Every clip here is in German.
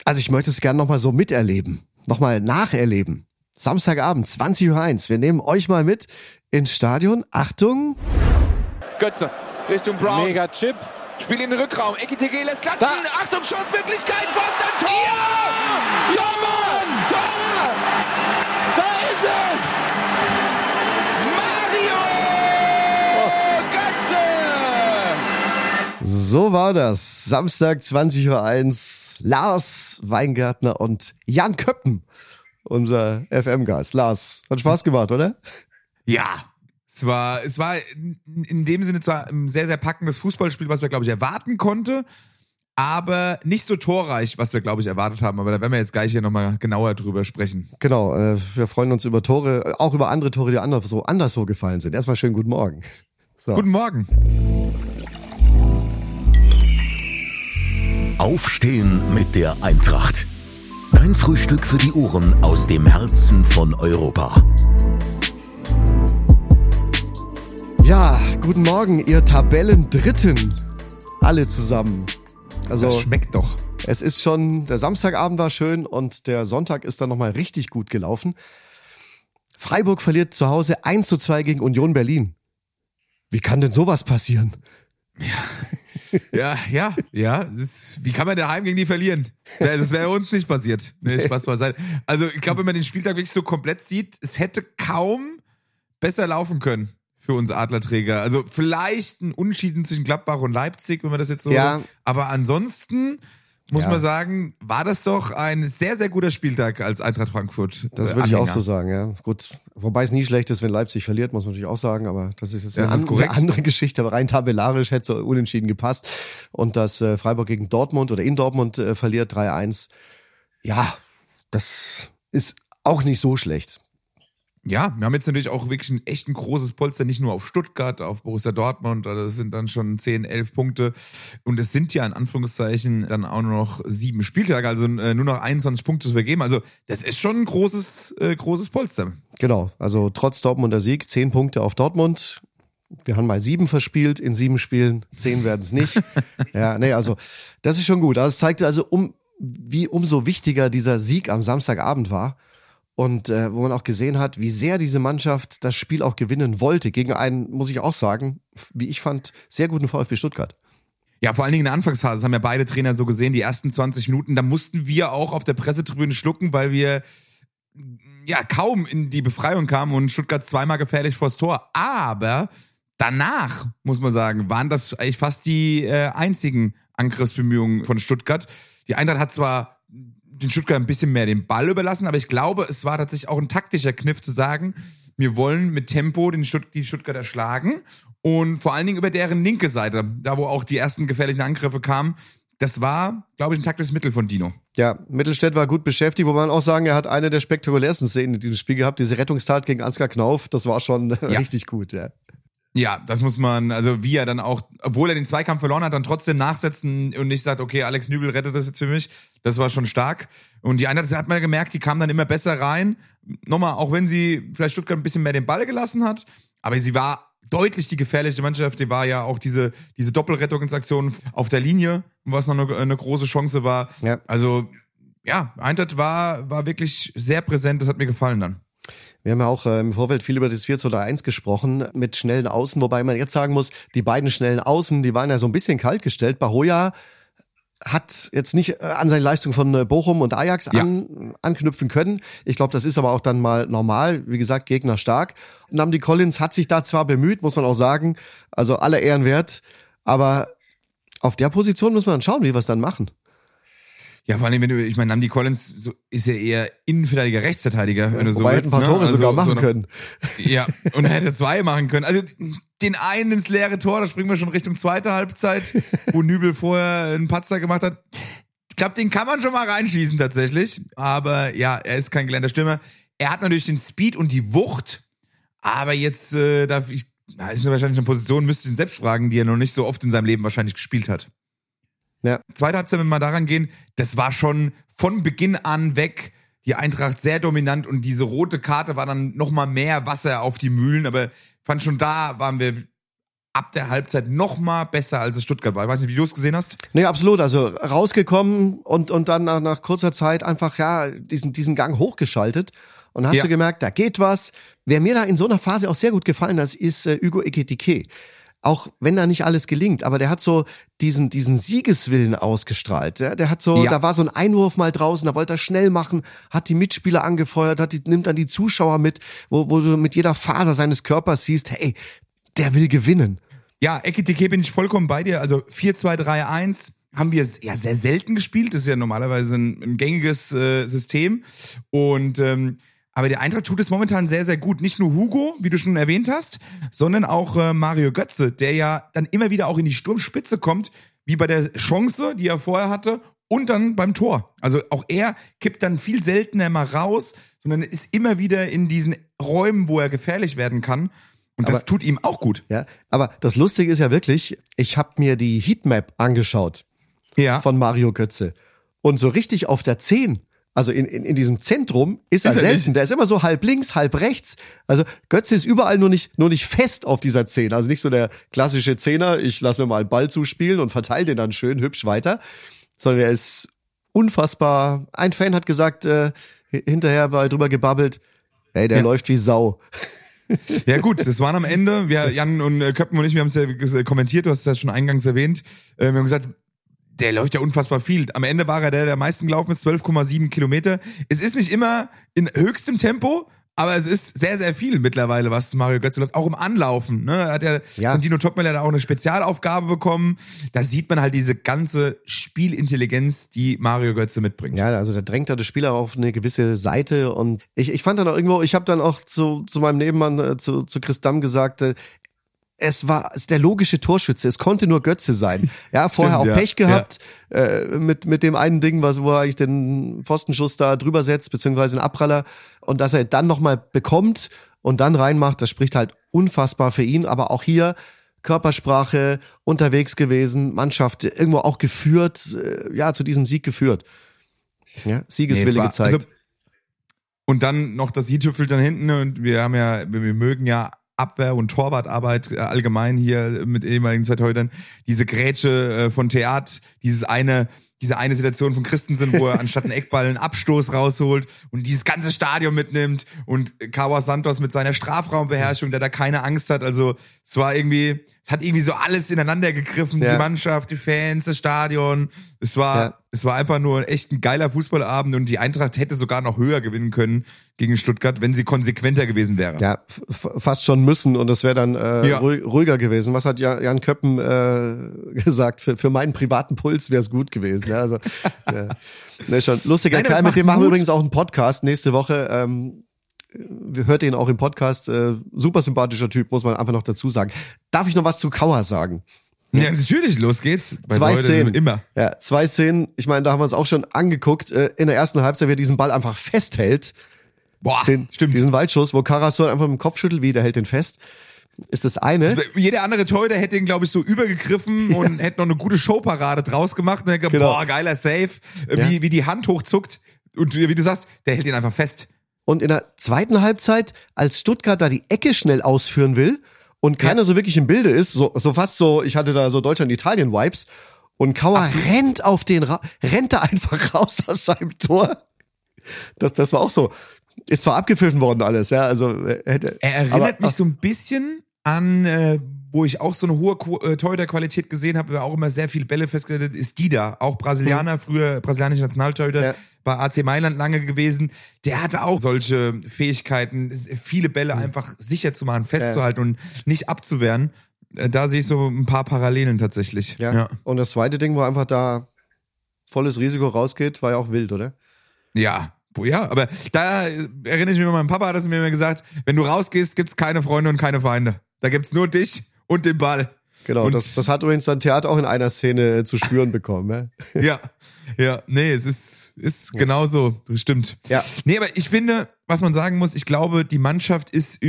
Also ich möchte es gerne nochmal so miterleben, nochmal nacherleben. Samstagabend, 20:01 Uhr. Wir nehmen euch mal mit ins Stadion. Achtung. Götze, Richtung Brown. Mega Chip. Spiel in den Rückraum. Ekitike lässt klatschen. Da. Achtung, Schussmöglichkeit. Pfosten, Tor! Ja, Mann! Tor! Da ist es! Mario Götze! So war das. Samstag, 20:01 Uhr. Lars Weingärtner und Jan Köppen, unser FM-Gast. Lars, hat Spaß gemacht, oder? Ja, es war in dem Sinne zwar ein sehr, sehr packendes Fußballspiel, was wir, glaube ich, erwarten konnte, aber nicht so torreich, was wir, glaube ich, erwartet haben. Aber da werden wir jetzt gleich hier nochmal genauer drüber sprechen. Genau, wir freuen uns über Tore, auch über andere Tore, die anderswo gefallen sind. Erstmal schönen guten Morgen. So. Guten Morgen. Aufstehen mit der Eintracht. Dein Frühstück für die Ohren aus dem Herzen von Europa. Ja, guten Morgen, ihr Tabellendritten. Alle zusammen. Also, Das schmeckt doch. es ist schon, der Samstagabend war schön und der Sonntag ist dann nochmal richtig gut gelaufen. Freiburg verliert zu Hause 1:2 gegen Union Berlin. Wie kann denn sowas passieren? Ja. Wie kann man daheim gegen die verlieren? Das wäre uns nicht passiert. Nee, Spaß beiseite. Also ich glaube, wenn man den Spieltag wirklich so komplett sieht, es hätte kaum besser laufen können für uns Adlerträger. Also vielleicht ein Unentschieden zwischen Gladbach und Leipzig, wenn man das jetzt so... Ja. Aber ansonsten muss man sagen, war das doch ein sehr, sehr guter Spieltag als Eintracht Frankfurt. Das würde ich auch Anhänger. so sagen, ja. Gut, wobei es nie schlecht ist, wenn Leipzig verliert, muss man natürlich auch sagen, aber das ist jetzt Das ist eine korrekt. andere Geschichte, aber rein tabellarisch hätte es unentschieden gepasst. Und dass Freiburg gegen Dortmund oder in Dortmund verliert 3:1, ja, das ist auch nicht so schlecht. Ja, wir haben jetzt natürlich auch wirklich ein echt ein großes Polster, nicht nur auf Stuttgart, auf Borussia Dortmund, also das sind dann schon 10, 11 Punkte und es sind ja in Anführungszeichen dann auch nur noch 7 Spieltage, also nur noch 21 Punkte zu vergeben, also das ist schon ein großes Polster. Genau, also trotz Dortmunder Sieg 10 Punkte auf Dortmund. Wir haben mal 7 verspielt in 7 Spielen, 10 werden es nicht. Ja, nee, also das ist schon gut. Also es zeigte also, wie umso wichtiger dieser Sieg am Samstagabend war. Und wo man auch gesehen hat, wie sehr diese Mannschaft das Spiel auch gewinnen wollte. Gegen einen, muss ich auch sagen, wie ich fand, sehr guten VfB Stuttgart. Ja, vor allen Dingen in der Anfangsphase, das haben ja beide Trainer so gesehen, die ersten 20 Minuten, da mussten wir auch auf der Pressetribüne schlucken, weil wir ja kaum in die Befreiung kamen und Stuttgart zweimal gefährlich vors Tor. Aber danach, muss man sagen, waren das eigentlich fast die einzigen Angriffsbemühungen von Stuttgart. Die Eintracht hat zwar den Stuttgart ein bisschen mehr den Ball überlassen, aber ich glaube, es war tatsächlich auch ein taktischer Kniff zu sagen, wir wollen mit Tempo die Stuttgarter schlagen und vor allen Dingen über deren linke Seite, da wo auch die ersten gefährlichen Angriffe kamen, das war, glaube ich, ein taktisches Mittel von Dino. Ja, Mittelstädt war gut beschäftigt, wo man auch sagen, er hat eine der spektakulärsten Szenen in diesem Spiel gehabt, diese Rettungstat gegen Ansgar Knauf, das war schon richtig gut, ja. Ja, das muss man, also wie er dann auch, obwohl er den Zweikampf verloren hat, dann trotzdem nachsetzen und nicht sagt, okay, Alex Nübel rettet das jetzt für mich. Das war schon stark. Und die Eintracht hat man gemerkt, die kam dann immer besser rein. Nochmal, auch wenn sie vielleicht Stuttgart ein bisschen mehr den Ball gelassen hat, aber sie war deutlich die gefährliche Mannschaft. Die war ja auch diese Doppelrettungsaktion auf der Linie, was noch eine große Chance war. Ja. Also, ja, Eintracht war wirklich sehr präsent. Das hat mir gefallen dann. Wir haben ja auch im Vorfeld viel über das 4-2-3-1 gesprochen mit schnellen Außen, wobei man jetzt sagen muss, die beiden schnellen Außen, die waren ja so ein bisschen kalt gestellt. Bahoya hat jetzt nicht an seine Leistung von Bochum und Ajax anknüpfen können. Ich glaube, das ist aber auch dann mal normal. Wie gesagt, Gegner stark. Nnamdi Collins hat sich da zwar bemüht, muss man auch sagen, also aller Ehren wert, aber auf der Position muss man dann schauen, wie wir es dann machen. Ja, vor allem, ich meine, Nnamdi Collins ist ja eher Innenverteidiger, Rechtsverteidiger, wenn du so wobei willst. hätten ein paar Tore sogar machen noch, können. Ja, und er hätte 2 machen können. Also den einen ins leere Tor, da springen wir schon Richtung zweite Halbzeit, wo Nübel vorher einen Patzer gemacht hat. Ich glaube, den kann man schon mal reinschießen tatsächlich. Aber ja, er ist kein gelernter Stürmer. Er hat natürlich den Speed und die Wucht, aber jetzt ist er wahrscheinlich eine Position, müsste ich ihn selbst fragen, die er noch nicht so oft in seinem Leben wahrscheinlich gespielt hat. Ja. Zweite Halbzeit, wenn wir mal daran gehen, das war schon von Beginn an weg. Die Eintracht sehr dominant und diese rote Karte war dann nochmal mehr Wasser auf die Mühlen, aber fand schon da waren wir ab der Halbzeit noch mal besser, als es Stuttgart war. Ich weiß nicht, wie du es gesehen hast. Nee, absolut. Also rausgekommen und dann nach kurzer Zeit einfach diesen Gang hochgeschaltet. Und hast du gemerkt, da geht was. Wer mir da in so einer Phase auch sehr gut gefallen hat, ist Hugo Ekitike. Auch wenn da nicht alles gelingt, aber der hat so diesen Siegeswillen ausgestrahlt. Der hat so, da war so ein Einwurf mal draußen, da wollte er schnell machen, hat die Mitspieler angefeuert, nimmt dann die Zuschauer mit, wo du mit jeder Faser seines Körpers siehst, hey, der will gewinnen. Ja, Ekitike bin ich vollkommen bei dir. Also 4-2-3-1 haben wir ja sehr selten gespielt. Das ist ja normalerweise ein gängiges System. Und aber der Eintracht tut es momentan sehr, sehr gut. Nicht nur Hugo, wie du schon erwähnt hast, sondern auch Mario Götze, der ja dann immer wieder auch in die Sturmspitze kommt, wie bei der Chance, die er vorher hatte, und dann beim Tor. Also auch er kippt dann viel seltener mal raus, sondern ist immer wieder in diesen Räumen, wo er gefährlich werden kann. Und das tut ihm auch gut. Ja, aber das Lustige ist ja wirklich, ich habe mir die Heatmap angeschaut von Mario Götze. Und so richtig auf der 10, also in diesem Zentrum, ist er selten. Nicht. Der ist immer so halb links, halb rechts. Also Götze ist überall nur nicht fest auf dieser 10. Also nicht so der klassische Zehner, ich lasse mir mal einen Ball zuspielen und verteile den dann schön hübsch weiter. Sondern er ist unfassbar. Ein Fan hat gesagt, hinterher drüber gebabbelt, hey, der läuft wie Sau. Ja gut, das waren am Ende, Jan und Köppen und ich, wir haben es ja kommentiert, du hast es ja schon eingangs erwähnt, wir haben gesagt, der läuft ja unfassbar viel. Am Ende war er der am meisten gelaufen ist, 12,7 Kilometer. Es ist nicht immer in höchstem Tempo, aber es ist sehr, sehr viel mittlerweile, was Mario Götze läuft. Auch im Anlaufen. Ne? Hat von Dino Topmöller da auch eine Spezialaufgabe bekommen. Da sieht man halt diese ganze Spielintelligenz, die Mario Götze mitbringt. Ja, also da drängt er das Spieler auf eine gewisse Seite. Und ich fand dann auch irgendwo, ich habe dann auch zu meinem Nebenmann, zu Chris Damm gesagt, es ist der logische Torschütze. Es konnte nur Götze sein. Ja, vorher auch Pech gehabt mit dem einen Ding, wo er eigentlich den Pfostenschuss da drüber setzt, beziehungsweise einen Abpraller. Und dass er dann nochmal bekommt und dann reinmacht, das spricht halt unfassbar für ihn. Aber auch hier Körpersprache, unterwegs gewesen, Mannschaft irgendwo auch geführt, zu diesem Sieg geführt. Ja, Siegeswille gezeigt. Also, und dann noch das i-Tüpfel dann hinten. Und wir mögen ja Abwehr- und Torwartarbeit allgemein hier mit ehemaligen Zeithäutern. Diese Grätsche von Theat, diese eine Situation von Christensen, wo er anstatt einen Eckball einen Abstoß rausholt und dieses ganze Stadion mitnimmt und Kawa Santos mit seiner Strafraumbeherrschung, der da keine Angst hat. Also es hat irgendwie so alles ineinander gegriffen, die Mannschaft, die Fans, das Stadion. Es war einfach nur echt ein geiler Fußballabend und die Eintracht hätte sogar noch höher gewinnen können gegen Stuttgart, wenn sie konsequenter gewesen wäre. Ja, fast schon müssen und es wäre dann ruhiger gewesen. Was hat Jan Köppen gesagt? Für meinen privaten Puls wäre es gut gewesen. Ja, also schon lustiger Kerl. Mit dem machen wir übrigens auch einen Podcast nächste Woche. Hört ihn auch im Podcast. Super sympathischer Typ, muss man einfach noch dazu sagen. Darf ich noch was zu Kauer sagen? Ja, natürlich, los geht's. Bei 2 Szenen. Immer. Ja, 2 Szenen. Ich meine, da haben wir uns auch schon angeguckt. In der ersten Halbzeit, wie er diesen Ball einfach festhält. Boah, stimmt. Diesen Weitschuss, wo Karasor einfach mit dem Kopf schüttelt, wie der hält den fest. Ist das eine. Jeder andere Torhüter hätte ihn, glaube ich, so übergegriffen und hätte noch eine gute Showparade draus gemacht. Und hätte gedacht, boah, geiler Save. Wie die Hand hochzuckt. Und wie du sagst, der hält ihn einfach fest. Und in der zweiten Halbzeit, als Stuttgart da die Ecke schnell ausführen will und keiner so wirklich im Bilde ist, so fast so, ich hatte da so Deutschland-Italien-Vibes und Kauer rennt da einfach raus aus seinem Tor. Das war auch so. Ist zwar abgepfiffen worden alles, ja, also er erinnert mich so ein bisschen an, wo ich auch so eine hohe Torhüter-Qualität gesehen habe, wer auch immer sehr viele Bälle festgestellt hat, ist Dida, auch Brasilianer, früher brasilianischer Nationaltorhüter, bei AC Mailand lange gewesen. Der hatte auch solche Fähigkeiten, viele Bälle einfach sicher zu machen, festzuhalten und nicht abzuwehren. Da sehe ich so ein paar Parallelen tatsächlich. Ja. Und das zweite Ding, wo einfach da volles Risiko rausgeht, war ja auch wild, oder? Ja, aber da erinnere ich mich an meinen Papa, hat das mir immer gesagt, wenn du rausgehst, gibt's keine Freunde und keine Feinde. Da gibt's nur dich und den Ball. Genau, und das hat übrigens dann Theater auch in einer Szene zu spüren bekommen. Ja, nee, es ist genauso, das stimmt. Ja. Nee, aber ich finde, was man sagen muss, ich glaube, die Mannschaft ist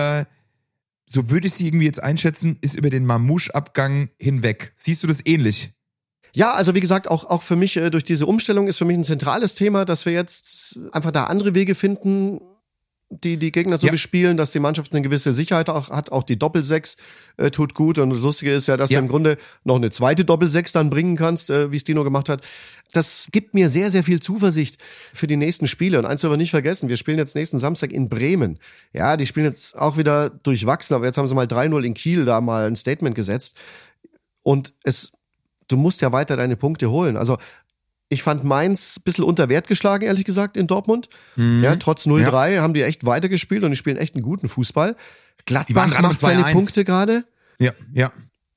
so würde ich sie irgendwie jetzt einschätzen, ist über den Mamouche-Abgang hinweg. Siehst du das ähnlich? Ja, also wie gesagt, auch für mich durch diese Umstellung ist für mich ein zentrales Thema, dass wir jetzt einfach da andere Wege finden, die Gegner zu bespielen, dass die Mannschaft eine gewisse Sicherheit auch hat. Auch die Doppel-6 tut gut. Und das Lustige ist ja, dass du im Grunde noch eine zweite Doppel-6 dann bringen kannst, wie es Dino gemacht hat. Das gibt mir sehr, sehr viel Zuversicht für die nächsten Spiele. Und eins dürfen wir nicht vergessen, wir spielen jetzt nächsten Samstag in Bremen. Ja, die spielen jetzt auch wieder durchwachsen, aber jetzt haben sie mal 3-0 in Kiel da mal ein Statement gesetzt. Und du musst ja weiter deine Punkte holen. Also ich fand Mainz ein bisschen unter Wert geschlagen, ehrlich gesagt, in Dortmund. Ja, trotz 0-3 haben die echt weitergespielt und die spielen echt einen guten Fußball. Gladbach macht seine Punkte gerade. Ja.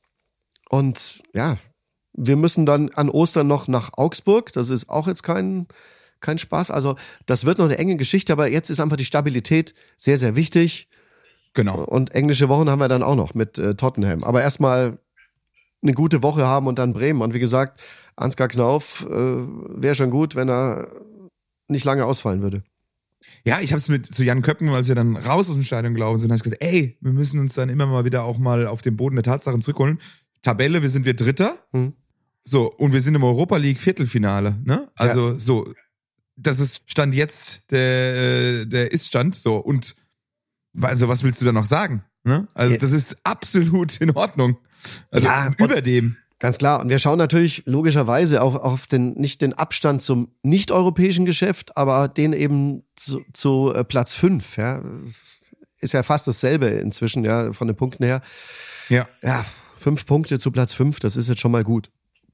Und ja, wir müssen dann an Ostern noch nach Augsburg. Das ist auch jetzt kein Spaß. Also das wird noch eine enge Geschichte, aber jetzt ist einfach die Stabilität sehr, sehr wichtig. Genau. Und englische Wochen haben wir dann auch noch mit Tottenham. Aber erstmal eine gute Woche haben und dann Bremen. Und wie gesagt, Ansgar Knauf wäre schon gut, wenn er nicht lange ausfallen würde. Ja, ich habe es zu Jan Köppen, als wir dann raus aus dem Stadion gelaufen sind, habe ich gesagt, ey, wir müssen uns dann immer mal wieder auch mal auf den Boden der Tatsachen zurückholen. Tabelle, wir sind Dritter. So, und wir sind im Europa League Viertelfinale, ne? Also so, das ist Stand jetzt der Ist-Stand, so. Und also was willst du da noch sagen? Ne? Also das ist absolut in Ordnung. Also über dem. Ganz klar. Und wir schauen natürlich logischerweise auch auf nicht den Abstand zum nicht-europäischen Geschäft, aber den eben zu Platz 5. Ja. Ist ja fast dasselbe inzwischen, ja, von den Punkten her. Ja, 5 Punkte zu Platz 5, das ist jetzt schon mal gut.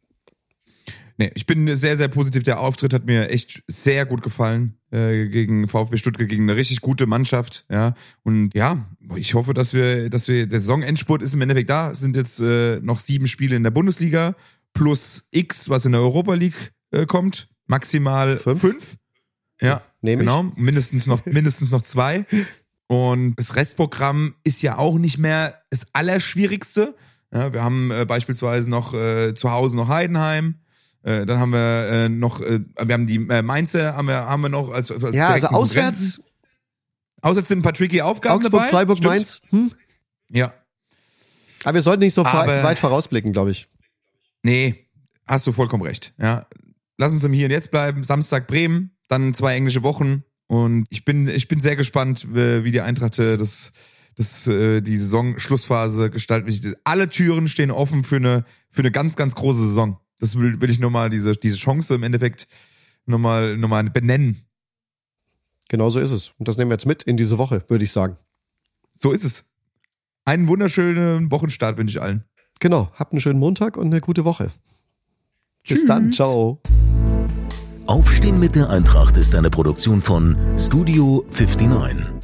Nee, ich bin sehr, sehr positiv. Der Auftritt hat mir echt sehr gut gefallen gegen VfB Stuttgart, gegen eine richtig gute Mannschaft. Ja, und ja, ich hoffe, dass wir der Saisonendspurt ist im Endeffekt da. Es sind jetzt noch 7 Spiele in der Bundesliga plus X, was in der Europa League kommt. Maximal 5. Ja, genau. Mindestens noch 2. Und das Restprogramm ist ja auch nicht mehr das Allerschwierigste. Ja, wir haben beispielsweise noch zu Hause noch Heidenheim. Dann haben wir wir haben die Mainzer, haben wir noch als ja, also auswärts. Auswärts sind ein paar tricky Aufgaben Augsburg, dabei. Freiburg, Mainz. Ja. Aber wir sollten nicht so weit vorausblicken, glaube ich. Nee, hast du vollkommen recht. Ja. Lass uns im Hier und Jetzt bleiben. Samstag Bremen, dann 2 englische Wochen. Und ich bin sehr gespannt, wie die Eintracht die Saison-Schlussphase gestalten wird. Alle Türen stehen offen für eine ganz, ganz große Saison. Das will ich nochmal diese Chance im Endeffekt nochmal benennen. Genau so ist es. Und das nehmen wir jetzt mit in diese Woche, würde ich sagen. So ist es. Einen wunderschönen Wochenstart wünsche ich allen. Genau. Habt einen schönen Montag und eine gute Woche. Bis dann. Ciao. Aufstehen mit der Eintracht ist eine Produktion von Studio 59.